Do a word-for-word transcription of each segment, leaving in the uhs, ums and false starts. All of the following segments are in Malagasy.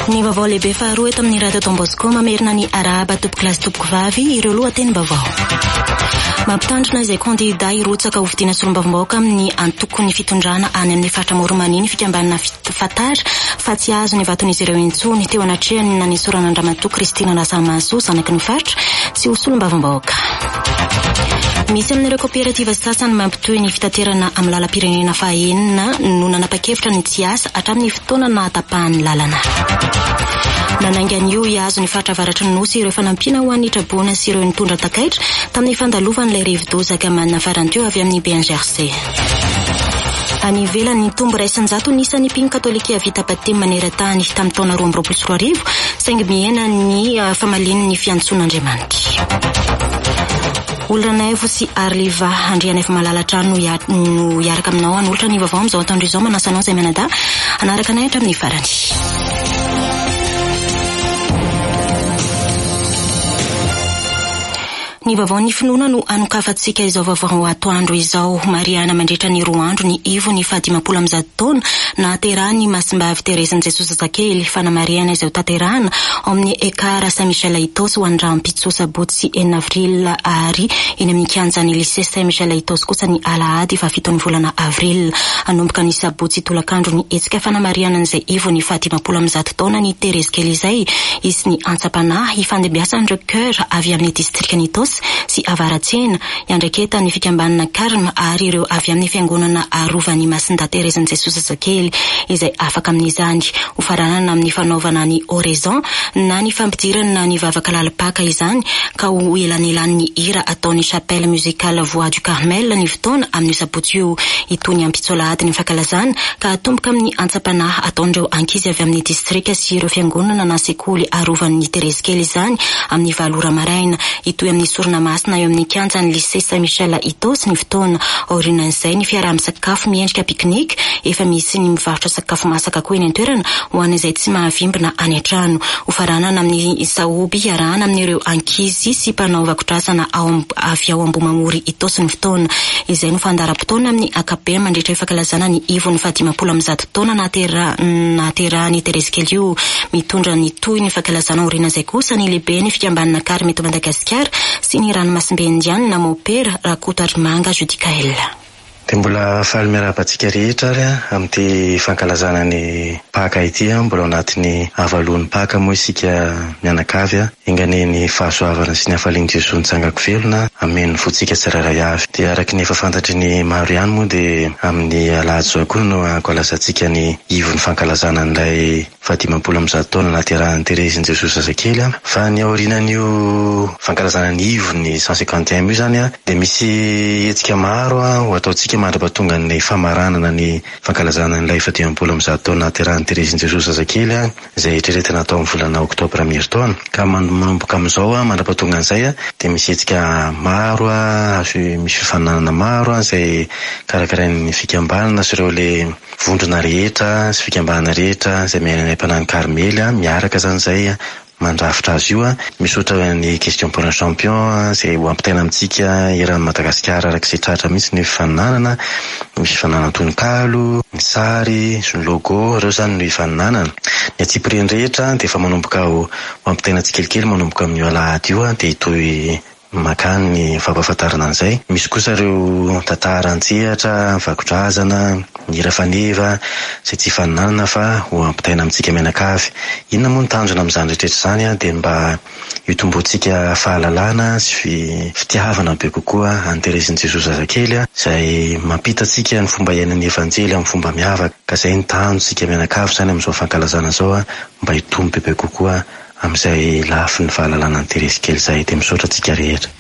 Ny vaovao lehibe faharoa eto amin'ny Radio Don Bosco mamerina ny arahaba tompoko lahy sy tompoko vavy ireo lohateny-baovao. Mampitandrina izay kandida hirotsaka ho vidiana solombavam-bahoaka amin'ny antoko ny fitondrana any amin'ny faritra Moromaniny fikambanana Fatara fa tsy azo ny vaton'izy ireo intsony teo anatrehany na ny soran'Andriamatoa Kristina Rasamaso zanaky ny faritra sy ho solombavam-bahoaka. Misy amin'ireo kooperativa sasany mampitohy ny fitaterana amin'ny lalam-pirenena fahaenina no nanapa-kevitra ny tsy asa hatramin'ny fotoana nahatapahany lalana. Nanangany io hiazo ny faritra avaratry ny nosy ireo fanampiana ho an'ny traboana sy ireo nitondra takaitra tamin'ny fandalovan'ilay rivodozaka manana faranteo avy amin'ny B N G R C. Any ivelany ny tombo raisan-jato nisan'ny mpino katolika vita batimy maneran-tany tamin'ny taona roa amby roapolo sy roa arivo saingy mihena ny uh, famalian'ny fiantson'Andriamanitra. Olonanaivo sy Arliva andriana efa malalatra no no iaraka aminao anolotra ny vaovao amin'izao atoandro izao manasanao izay menada anaraka anay hatramin'ny farany. Ny vaovao ny finoana no anokafantsika izao vaovao atoandro izao. Mariana mandritra ny roa andro ny ivo ny fahadimapolo amby zato taona nahaterahany Masimbavy Terezin'i Jesosy Zakely fanamariana izay tanterahana ao amin'ny ekara Saint Michel Aitos ho andram-pitso sabotsy enina avril ary eny amin'ny kianjan'ny lycée Saint Michel Aitos kosa ny alahady fa fito ny volana avril anomboka ny sabotsy tolakandro ny etsika fanamariana izay ivo ny fahadimapolo amby zato taona ny Terezy kely izay izy ny antsapana ifandimbiasan'ireo cœur avy amin'ny distriktan'i Aitos sy avaratsena iandraketa ny fikambanana Karma ary ireo avy amin'ny fiangonana arovan'ny Masinda Terezin'i Jesosy Zakely izay afaka amin'izany ho faranana amin'ny fanaovana ny oraison na ny fampidirana ny vavaka lalipaka izany ka ho elanelan'ny hira ataon'ny chapelle musicale Voix du Carmel ny fotoana amin'ny sabotsy io itony ampitsolahady ny fankalazana ka atomboka amin'ny antsapanahy ataon'ireo ankizy avy amin'ny distrika sy ireo fiangonana na sekoly arovan'ny Terezy kely izany amin'ny valora maraina itoy amin'ny sorona masina eo amin'ny kianjan'ny lycée Saint Michel Aitos ny fotoana orinan'izay ny fiaraha-misakafo miendrika piknik efa misy ny mivarotra sakafo masaka koa eny an-toerana ho an'izay tsy mahavimbyna any an-trano ho faranana amin'ny saoby iarahana amin'ireo ankizy sy mpanao vakotrasana ao avy ao Ambomamory Aitos ny fotoana izay no fandaram-potoana amin'ny akapem mandritra fankalazana ny ivo ny fahadimapolo amby zato taona nahaterahany Terezy kely io mitondra ny toy ny fankalazana orinan'izay kosa ny lehibe ny fikambanana Karma eto Madagasikara sy ny ranomasimbe indiana na mopera Rakotarimanga Judikael. Dia mbola faly miarabantsika rehetra ary amin'ity fankalazana ny paka ity mbola anatin'ny avaloan'ny paka moa isika mianakavy ingane ny fahasoavana sy ny hafalian'i Jesosy nitsangako velona amen'ny fotsika tsirairay avy. Dia araky ny efa fantatry ny maro ihany moa dia amin'ny alahady zao koa no ankalazantsika ny ivon'ny fankalazana n'ilay fahadimapolo amby zato taona nahaterahan'i Terezin'i Jesosy Zakely fa ny aorinan'io fankalazana ny ivon'ny cent cinquante et un io zany dia misy hetsika maro ho ataontsika mandrapatonga ny famaranana ny fankalazana n'ilay fahadimapolo amby zato taona nahaterahan'i Terezin'i Jesosy Zakely izay eritreretina atao amin'ny volana oktobra mieritaona ka manomboka amin'izao mandrapatonga an'izay dia misy hetsika maro misy fifananana maro izay karakarain'ny fikambanana sy ireo le vondrona rehetra sy fikambanana rehetra izay miainana mpanany Karmely miaraka zany izay mandrafitra azy io misotra ny question pour un champion izay ho ampitaina amintsika eran'ny Madagasikara arak'izay tratra mihitsy ny fifaninanana misy fifaninanana tononkalo ny sary sy ny logo ireo zany no hifaninanana ny atsipireny rehetra dia efa manomboka ho ampitaina tsikelikely manomboka amin'ny alahady io dia toy makany ny fampahafantarana an'izay. Misy kosa ireo tantara antsehatra vakotrazana ny hira faneva izay tsy hifaninanana fa ho ampitaina amintsika mianakavy. Inona moa ny tanjona amin'izany rehetrarehetra zany dia mba hitomboantsika fahalalana sy fitiavana be kokoa an'i Terezin'i Jesosy Zakely izay mampitatsika ny fomba iainan'ny evanjely amin'ny fomba miavaka ka izay ny tanjontsika mianakavy zany amin'izao fankalazana izao mba hitombo bebe kokoa amin'izay lafy ny fahalalana ny Terezy kely izay dia misaotra antsika rehetra.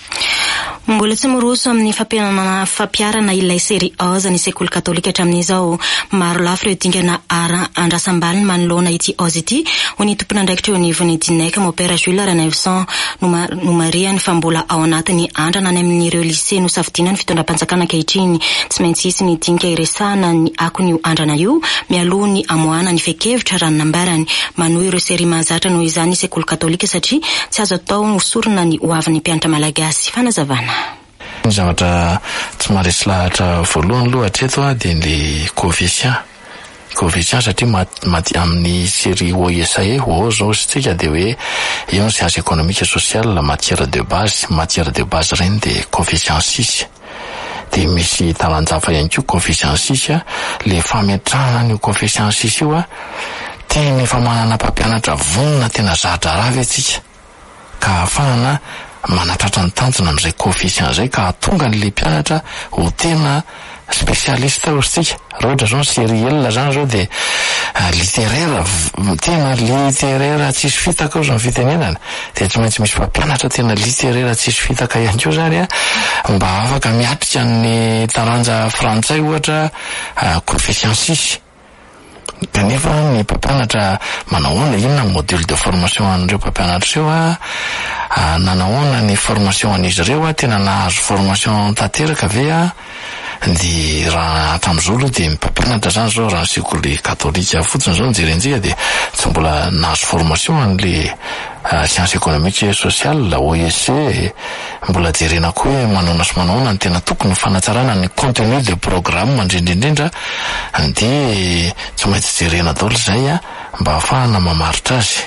Mbola tsy miroso amin'ny fampianana fampiarana ilay série A ny sekoly katolika hatramin'izao maro lafy ireo dingana ara andrasam-baliny manoloana ity ozy ity ho ny tompona andraikitra eo anivon'ny Dineka Mopera Jules Ranevson no mariany fa mbola ao anatin'ny andrana any amin'ireo lycée no safidina ny fitondram-panjakana ankehitriny tsy maintsy isy ny dinika iresahana ny akon'io andrana io mialoha ny amoahana ny fekevitra raha nambarany manohy ireo série mahazatra noho izany sekoly katolika satria tsy azo atao hosorona ny hoavin'ny mpianatra malagasy fanazavana. Ny zavatra tsy maresy lahatra voalohany aloha hatreto dia ny coefficient coefficient satria mati amin'ny série O I S A o zao sitsika de hoe io ny science économique et sociale la matière de base matière de base reny de coefficient six de misy talanjafa ihany koa coefficient six le fametrahana ny coefficient six io a tena efa manana mpampianatra vonona tena zatra raha etsika ka ahafahana manatratra ny tanjona amin'izay coefficient zay ka atonga n'le mpianatra ho tena spécialiste osika rohatra zao sériel zany zao de uh, littéraire tena littéraire tsisy fitaka zao fitenenana de tsy maintsy misy mpampianatra tena littéraire tsisy fitaka ihany koa zany a mba afaka miatrika ny taranja frantsay ohatra uh, coefficient six kanefa ny mpampianatra manahoana inona module de formation an'ireo mpampianatra io a nanahoana ny formation an'izy ireo a tena nahazo formation tanteraka ve a de raha hatram'izao de mpampianatra zany zao raha sekoly katolika fotsiny zao nijerenjika de tsy mbola nahazo formation an'le uh, science économique et sociale la O I S C mbola jerena koa hoe manona sy manahona ny tena tokony fanatsarana ny contenu de programme indrindraindrindra de tsy maintsy jerena daholo zay a mba ahafahana mamaritra azy.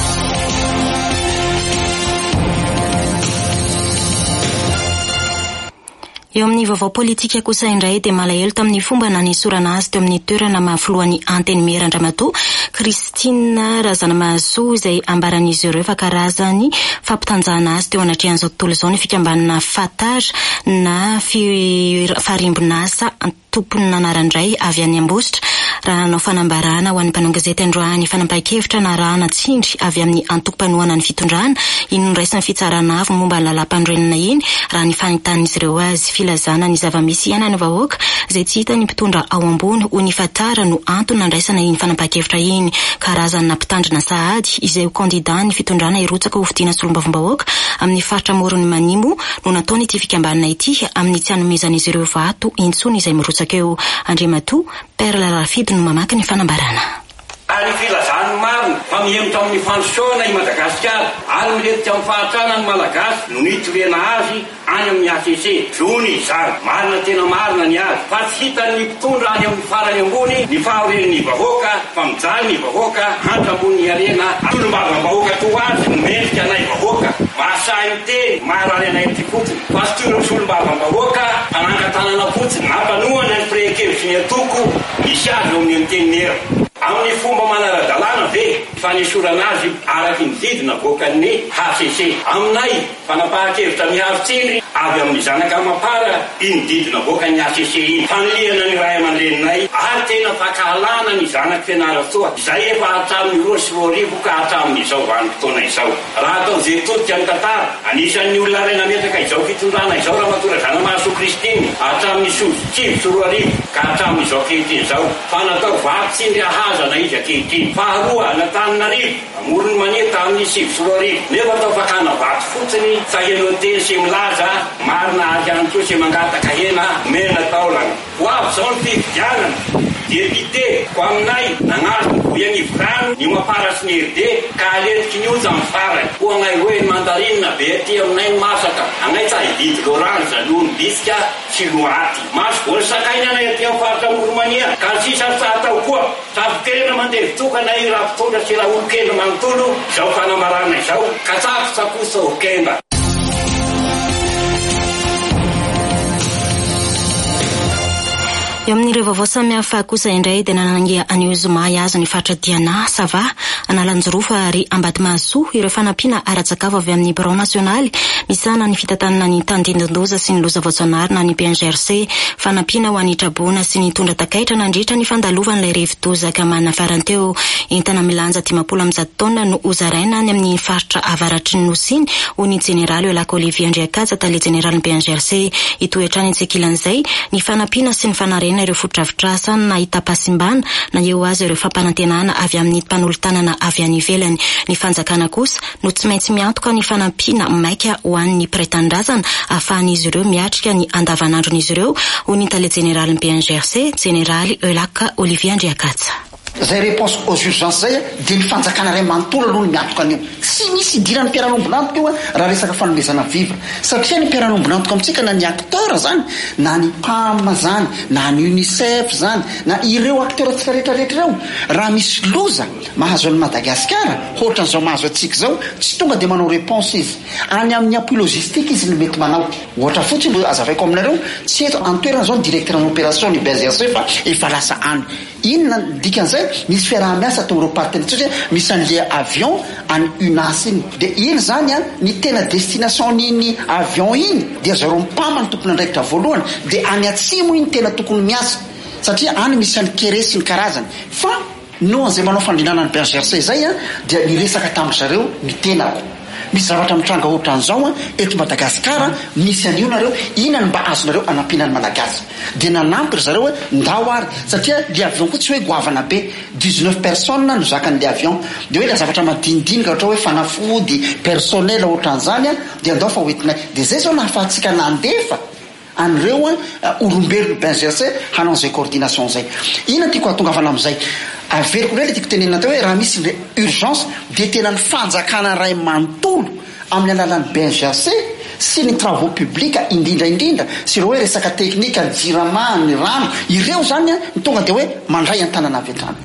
Eo amin'ny vaovao politika kosa indray de malahelo tamin'ny fomba nanisorana azy teo amin'ny toerana mahafoloan'ny anteny Merandramatoa Christine Razanamahasoa izay ambaran'izy ireo fa karazany fampitanjahana azy teo anatrehan'izao tontolo izao ny fikambanana Fatar na farimbonasa tompony nanarandray avy any Ambositra raha nanao fanambarana ho an'ny mpanao gazety androany fanampahan-kevitra na rahana tsindry avy amin'ny antokom-panoana ny fitondrana iny niraisany fitsarana avy momba ny lalam-pandrenana iny raha ny fanitan'izy ireo azy filazana ny zava-misy ianany vahoaka izay tsy hita ny mpitondra ao ambony ho ny Fatara no antony nandraisana iny fanampahan-kevitra iny karazana mpitandrina sahady izay ho kandida ny fitondrana irotsaka ho fidiana solombavambahoaka amin'ny faritra Morony Manimbo no nataony ity fikambanana ity amin'ny tsy hanomezan'izy ireo vato intsony izay mirotsaka eo. Andriamatoa Perla Rafidy no mamaky ny fanambarana. Ary filazany marina fa mihemitra amin'ny fansoana i Madagasikara ary miletika amin'ny fahatrana ny Malagasy no nitorena azy any amin'ny A C C zony izany marina tena marina ny azy fa tsy hitan'ny mpitondra any amin'ny farany ambony ny fahoren'ny vahoaka fa mijaly ny vahoaka hantrambony arena tolombavambahoaka to azy no mendrika anay vahoaka mahasahy miteny marary anay ty fotsiny fa sy toro tolombavambahoaka anangatanana fotsiny nampanohana ny firehekevitry ny atoko misy azy eo amin'ny antenera amin'ny fomba manara-dalàna ve fanesorana azy araky ny didina voakan'ny H C C aminay fanapahan-kevitra mihavitsindry avy amin'ny zanaka mapara iny didina voakan'ny H C C iny faniliana ny ray aman-dreninay ary tena fakahalana ny zanaky fianarantsoa izay efa hatramin'ny roa sy roa arivo ka hatramin'izao vanim-potoana izao raha atao zay todika ny tantara anisan'ny olona ray nametraka izao fitondrana izao raha matora Zanamahasoa Kristiny hatramin'ny sivy sy roa arivo ka hatramin'izao ankehitriny izao fa natao vavitsindry ahazana izy ankehitriny faharoa Antananarivo Morony Maneta amin'ny sivy sy roa arivo nefa atao fakana vato fotsiny sahenao teny sy milaza marina azy any koa sy mangataka hena mena taolana ho avy zao ny fividianana depite ko aminay nagnazo ny voyanivo rano ny mapara sy ny herde ka aletiky ny oza amin'ny farany ho anay hoe ny mandarinina be aty aminay ny masaka anay tsa hividy l'orange aloha ny bisika sy loaty maso voly sakainy anay aty amin'ny faritra Moromania ka sisa sa atao koa savokena mandeha vitokana i raha mpitondra sy raha olokendra manontolo izao fanambarana izao ka tsakotsakosa okenda. Eo amin'ireo vaovao samihafa kosa indray dia nanangia anio zoma azo ny faritra Diana Sava analanjorofa ary Ambatomahasoa ireo fanampiana ara-tsakafo avy amin'ny Bureau Nasionaly misana ny fitantanana ny tandindondoza sy ny loza voajanahary na ny P N G R C fanampiana ho an'ny Trabona sy ny tondra takaitra nandritra ny fandalovan'ilay revi-dozaka manafaranteo entana milanja dimampolo amby zato taona no ozaraina any amin'ny faritra avaratry ny Nosiny ho ny jeneraly Elaka Olivier Andriakatsa tale jeneraly P N G R C itoetrany tsekilan'izay ny fanampiana sy ny fanarena ireo fotodrafitrasa na itapasimbana na eo azy ireo fampanantenana avy amin'ny mpanolotanana avy any ivelany ny fanjakana kosa no tsy maintsy miantoka ny fanampiana maika ho an'ny pretandrazana ahafahan'izy ireo miatrika ny andavanandron'izy ireo ho ny tale jeneraly P N G R C jeneraly Elaka Olivier Andriakatsa. zay réponse aux urgences zay dia ny fanjakana ray manontolo aloha ny miantoka an'io tsy misy idirany mpiara-nombonantoka io a raha resaka fanomezana vivre satria ny mpiara-nombonantoka amintsika na ny acteur zany na ny P A M zany na ny UNICEF zany na ireo acteur tsika rehetrarehetra ireo raha misy loza mahazo an'i Madagasikara ohatran'izao mahazo atsika zao tsy tonga dia manao réponse izy any amin'ny appui logistique izy no mety manao ohatra fotsiny mbo azavaiko aminareo tsy eto antoerana zao ny directeur en opération ny B G C fa efa lasa any inona dikan'izay misy fiaraha-miasa tao ireo partenaire satria misy an'le avion any UNAS iny dia iny zany a ny tena destination n'iny avion iny dia zareo mipama ny tompony andraikitra voalohany dia any atsimo iny tena tokony miasa satria any misy any kere sy ny karazany fa no an'izay manao fandrinana ny B G C zay a dia niresaka tamin'ny zareo ny tenako misy zavatra mitranga ohatran'izao a eto Madagasikara misy an'io nareo inany mba azonareo anampiana ny malagasy dia nanampy ry zareo hoe ndao ary satria le avion koa tsy hoe goavana be dix-neuf personnes no zakan'le avion dia hoe la zavatra madinidinika ohatra hoe fanafody personnel ohatran'izany a dia andao fa hoentinay dia zay zao nahafahantsika nandefa an'ireo a olombelony B G C hanao an'izay coordination zay ina tiako hatongavana amin'izay averiko le tiako tenenina tao hoe raha misy le urgence dia tena ny fanjakana ray manontolo amin'ny alalan'ny B G C sy ny travaux publics indrindraindrindra sy ireo hoe resaka teknika ny jirama ny rano ireo zany a ny tonga dia hoe mandray an-tanana avy hatrany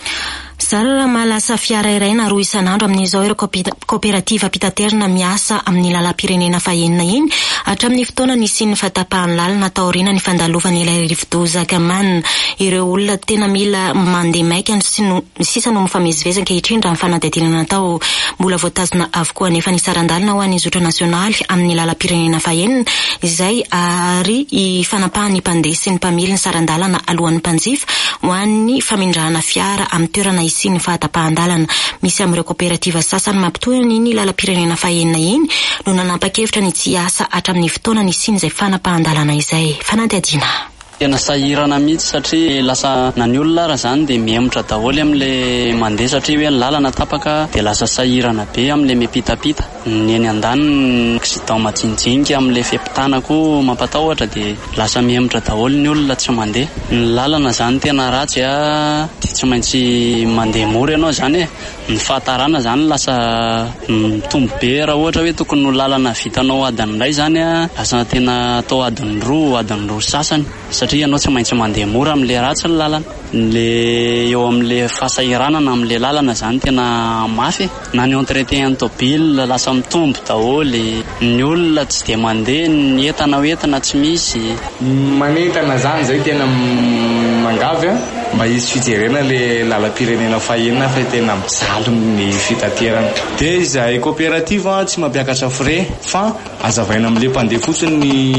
zara raha mahalasa fiara iray na roa isan'andro amin'izao ireo coopérative pitaterina miasa amin'ny lalam-pirenena fahenina iny hatramin'ny fotoana nisian'ny fahatapahan'ny lalana taoriana ny fandalovana ilay rivodozaka man ireo olona tena mila mandeha maika sisa no mifamezivezy ankehitriny raha ny fanadihadinana natao mbola voatazona avokoa nefa ny sarandalina ho an'ny zotra nasionaly amin'ny lalam-pirenena fahenina izay ary ifanapahan'ny mpandeha sy ny mpamily ny sarandalana alohan'ny mpanjifa ho an'ny famindrahana fiara amin'ny toerana sy ny fahatapahan-dalana misy amin'ireo coopérative sasany mampitohany iny lalam-pirenena fahenina iny no nanapa-kevitra ny tsy asa hatramin'ny fotoana ny siny izay fanapahan-dalana izay fanadihadina tena sahirana mihitsy satria lasa na ny olona raha zany dia mihemotra daholo amin'le mandeha satria hoe ny lalana tapaka dia lasa sahirana be amin'le miapitapita ny eny an-daniny accident majinijinika amin'le fiampitanako mampatahotra dia lasa mihemotra daholo ny olona tsy mandeha ny lalana zany tena ratsy a dia tsy maintsy mandeha mora ianao zany e ny fahatarana zany lasa mitombo be raha ohatra hoe tokony no lalana vitanao adiny iray zany a lasa tena atao adiny roa adiny roa sasany satria ianao tsy maintsy mandeha mora amin'le ratsy ny lalana le eo amin'le fahasahiranana amin'le lalana zany tena mafy na ny entretien ny tobile lasa mitombo daholy ny olona tsy dia mandeha ny entana hoentina tsy misy manentana zany zay tena mangavy a mba izy fijerena le lalam-pirenena fahenina fa tena mijaly ny fitaterana dia izahay coopérative tsy mampiakatra frais fa azavaina amin'le mpandeha fotsiny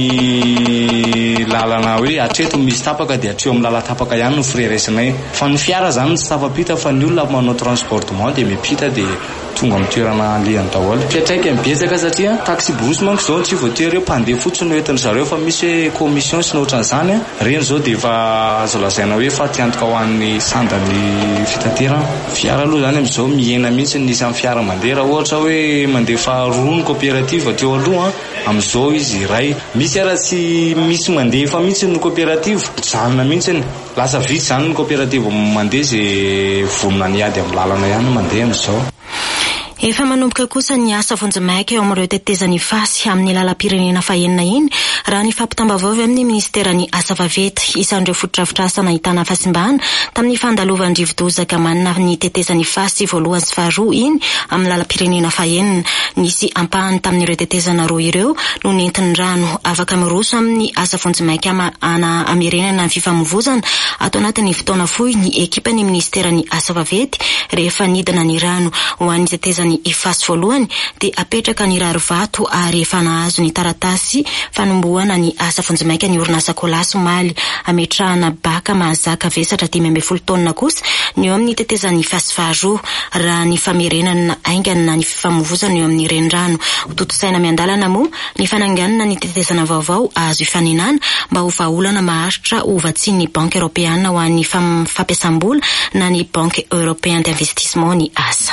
ny lalana hoe atreto misy tapaka dia atreo amin'ny lala tapaka ihany no frais raisinay fa ny fiara zany tsy tafapita fa ny olona manao transportement dia mipita dia tonga amin'ny toerana lehany daholo fiatraika mibetsaka satria taxi bus manko zao tsy voatery hoe mpandeha fotsiny no entin'ny zareo fa misy hoe commission sy ny ohatran'izany a reny zao dia efa azo lazaina hoe fa tiantoka ho an'ny sandan'ny fitaterana fiara aloha zany amin'izao mihena mihitsy ny isan'ny fiara mandeha raha ohatra hoe mandeha faharoa ny coopérative teo aloha amin'izao izy iray misy ara tsy misy mandeha efa mihitsy ny coopérative janona mihitsy lasa vitsy zany ny coopérative mandeha zay vonona ny ady amin'ny lalana ihany mandeha amin'izao efa manomboka kosa ny asa vonjemaika eo amin'ireo tetezany fasy amin'ny lalam-pirenena fahenina iny raha ny fampitambavavy amin'ny ministerany asa vaventy isan'ireo fotodrafitrasa nahitana fasimbahana tamin'ny fandalovan'ny rivodozaka manana ny tetezany fasy voalohany sy faharoa iny amin'ny lalam-pirenena fahenina nisy ampahany tamin'ireo tetezana roa ireo no nentin'ny rano afaka miroso amin'ny asa vonjemaika ana amerenana ny fifamovozana atao anatin'ny fotoana fohy ny ekipa ny ministerany asa vaventy rehefa nidina ny rano ho an'ny tetezany ifasy voalohany dia apetraka ny rary vato ary efa nahazo ny taratasy fanombohana ny asa vonjemaika ny orinasa Kolasy Maly ametrahana baka mahazaka vesatra dimy ambin'ny folo taonina kosa ny eo amin'ny tetezany ifasy faharoa raha ny famerenana aingana na ny fifamovozana eo amin'ny renirano totosaina miandalana moa ny fananganana ny tetezana vaovao azo ifaninana mba ho vahaolana maharitra ho vatsian'ny banque européenne ho an'ny fampiasam-bola na ny banque européen d'investissement ny asa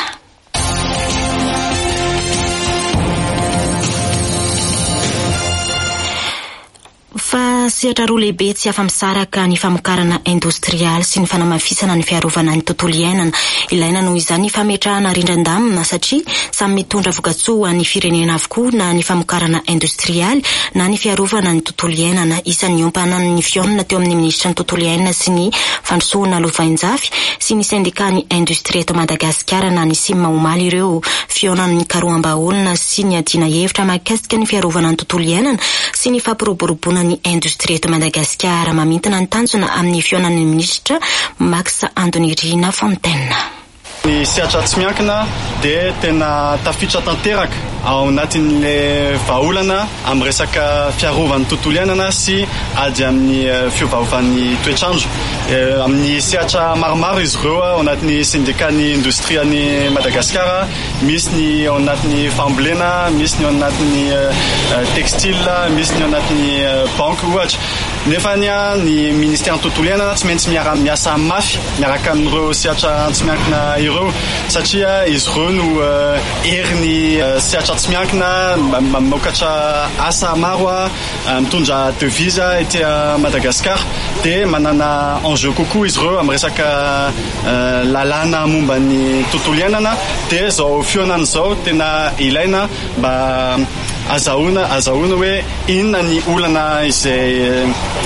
fa Sehatra roa lehibe tsy afa-misaraka ny famokarana industrialy sy ny fanamafisana ny fiarovana ny tontolo iainana. Ilaina noho izany fametrahana rindran-damina satria samy mitondra voka-tsoa ny firenena avokoa na ny famokarana industrialy na ny fiarovana ny tontolo iainana. Isan'ny ompana ny fionana teo amin'ny ministra ny tontolo iainana sy ny fandrosoana Lovainjafy sy ny sendika ny industria eto Madagasikara na ny Sima Omaly ireo fionana ny karoam-baolina sy ny adina hevitra mahakasika ny fiarovana ny tontolo iainana sy ny fampiroboroboana ny industria eto Madagasikara. Mamintana ny tanjona amin'ny fionan'ny ministra Max Andonirina Fontaine. Ny sehatra tsy miankina dia tena tafitra tanteraka ao anatin'le vahaolana amin'ny resaka fiarovana tontolo iainana sy ady amin'ny fiovaovan'ny toetrandro. Amin'ny sehatra maromaro izy ireo ao anatin'ny sindikany industriany Madagasikara, misy ny ao anatin'ny fambolena, misy ny ao anatin'ny textile, misy ny ao anatin'ny banque ohatra. Nefa ny ministère tontolo iainana tsy maintsy miasa mafy miaraka amin'ireo sehatra tsy miankina ireo satria izy ireo no herin'ny sehatra tsy miankina mamokatra asa maro mitondra devise ety Madagasikara dia manana enjeu kokoa izy ireo amin'ny resaka lalàna momba ny tontolo iainana dia zao fionana zao tena ilaina mba azahoana azahoana hoe inona ny olana izay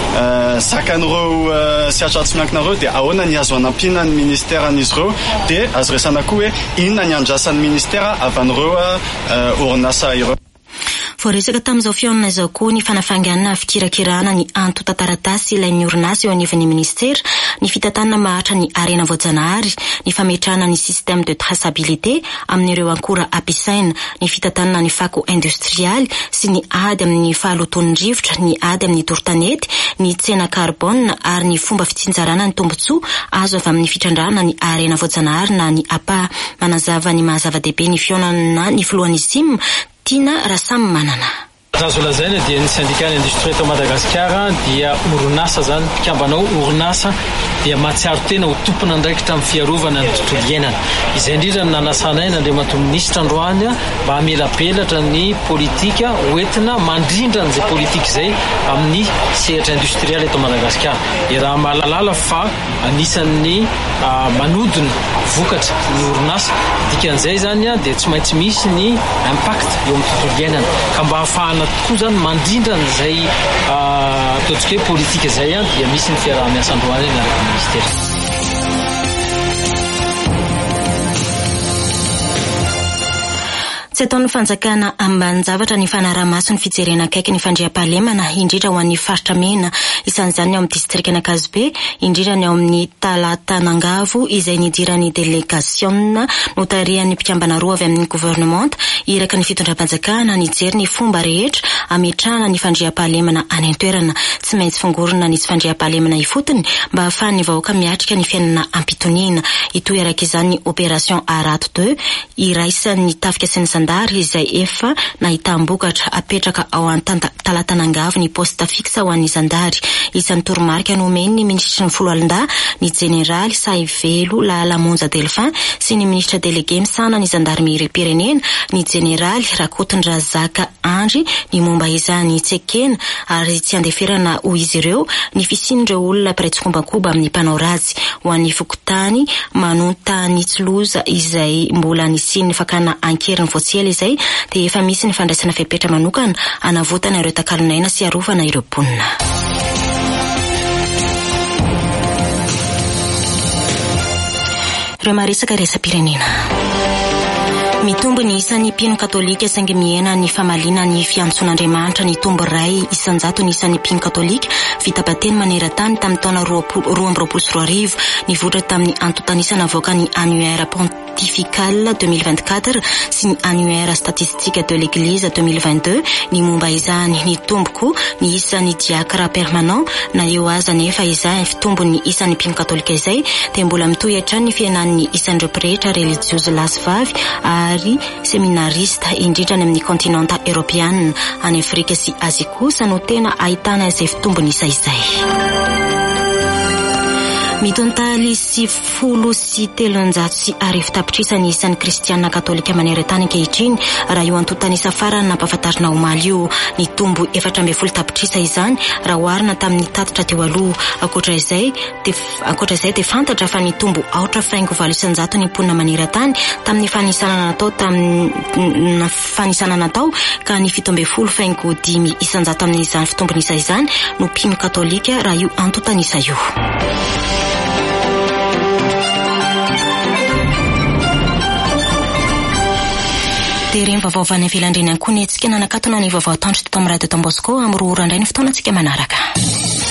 sakan'ireo sehatra tsy miankina ireo dia ahoana ny azo anampina ny ministèran'izy ireo dia azo resana koa hoe inona ny andrasan'ny ministèra avy an'ireo orinasa ireo. Voaresaka tamin'izao fionana izao koa ny fanafanganana fikirakirana ny antotan-taratasy ilain'ny orinasa eo anivon'ny ministera, ny fitantanana mahatra ny arena voajanahary, ny fametrahana ny système de traçabilité amin'ireo ankora ampiasaina, ny fitantanana ny fako industrialy sy ny ady amin'ny fahaloton'ny rivotra, ny ady amin'ny tortanety, ny tsena carbone ary ny fomba fitsinjarana ny tombotsoa azo avy amin'ny fitrandrana ny arena voajanahary na ny apa. Manazava ny mahazava-dehibe ny fionana ny filohan'ny sim Tina Rasam Manana. Azo lazaina dia ny syndicat industrie eto Madagasikara dia orinasa zany mpikambanao orinasa dia matsiaro tena ho tompona andraikitra amin'ny fiarovana ny tontolo iainana. Izay indrindra ny nanasanaina Andriamatoa minisitra androany mba hamelapelatra ny politika hoentina mandrindra an'izay politika izay amin'ny sehatra industrial eto Madagasikara. Dia raha mahalalala fa anisan'ny manodina vokatra ny orinasa dikan'izay zany dia tsy maintsy misy ny impact eo amin'ny tontolo iainana ka mba hafahana tokoa zany mandrindra n'izay ataontsika hoe politika izay dia misy ny fiaraha-miasa androany miaraka amin'ny ministera. Tsy ataon'ny fanjakana ambanin-javatra ny fanaraha-maso ny fijerena akaiky ny fandriam-pahalemana indrindra ho an'ny faritra mena, isan'izany ao amin'ny district Ankazobe, indrindra ny ao amin'ny Talatanangavo izay nidiran'ny délégation notarian'ny mpikambana roa avy amin'ny gouvernement iraka ny fitondram-panjakana nijery ny fomba rehetra ametrahana ny fandriam-pahalemana any an-toerana. Tsy maintsy fongorona ny tsy fandriam-pahalemana ifotony mba ahafahan'ny vahoaka miatrika ny fiainana am-pitoniana. Itoy araka izany ny opération Arato deux iraisan'ny tafika sy ny sandary izay efa nahitam-bokatra apetraka ao an-Talatanangavo ny posta fixa ho an'ny zandary. Isan'ny toromarika nomeny ny ministra ny folo alinda ny generaly Saivelo Lalamonja Delphin sy ny ministra délégué misana ny zandarmerie-pirenena ny generaly Rakotondrazaka Andry ny momba izany tsekena ary tsy andeferana ho izy ireo ny fisin'ireo olona piraitsokombakoba amin'ny mpanao ratsy ho an'ny fokotany manonta ny tsiloza izay mbola nisiny fakana ankeriny voatsely izay dia efa misy ny fandraisana fepetra manokana anavotana ireo takalonaina sy arovana ireo ponina. Ireo maresaka resam-pirenena. Mitombo ny isan'ny mpino katolika saingy miena ny famalina ny fiantson'Andriamanitra ny tombo ray isanjato ny isan'ny mpino katolika vita-bateny maneran-tany tamin'ny taona roa amby roapolo sy roa arivo nivoatra tamin'ny antotanisana avoaka ny annuaire pontifical deux mille vingt-quatre sy ny annuaire statistique de l'église deux mille vingt-deux ny momba izany ny tomboko ny isan'ny diacre permanent na eo aza nefa izay fitombo ny isan'ny mpino katolika izay dia mbola mitohy hatrany ny fiainan'ny isan'ireo pretra religieuse lasy-vavy ary seminarista indrindra ny amin'ny kontinanta europiana any Afrika sy Azia kosa no tena ahitana izay fitombony isa izay. Mitontaly sy folo sy telonjato sy arivo tapitrisa ny isan'ny kristianina katolika maneran-tany ankehitriny raha io antontanisa farany nampahafantarina omaly io ny tombo efatra ambin'ny folo tapitrisa izany raha oharina tamin'ny tatitra teo aloha. Ankoatra izay dia ankoatra izay dia fantatra fa ny tombo aotra faingo valo isanjato ny mponina maneran-tany tamin'ny fanisanana natao tamin'ny fanisanana natao ka ny fito ambin'ny folo faingo dimy isanjato amin'izany fitombonisa izany no mpino katolika raha io antontanisa io. Ireny vaovao avy any ivelany reny ihany koa ny antsika nanakatona ny vaovao atandro teto amin'ny radio Don Bosco amin'ny roa ora indray ny fotoana antsika manaraka.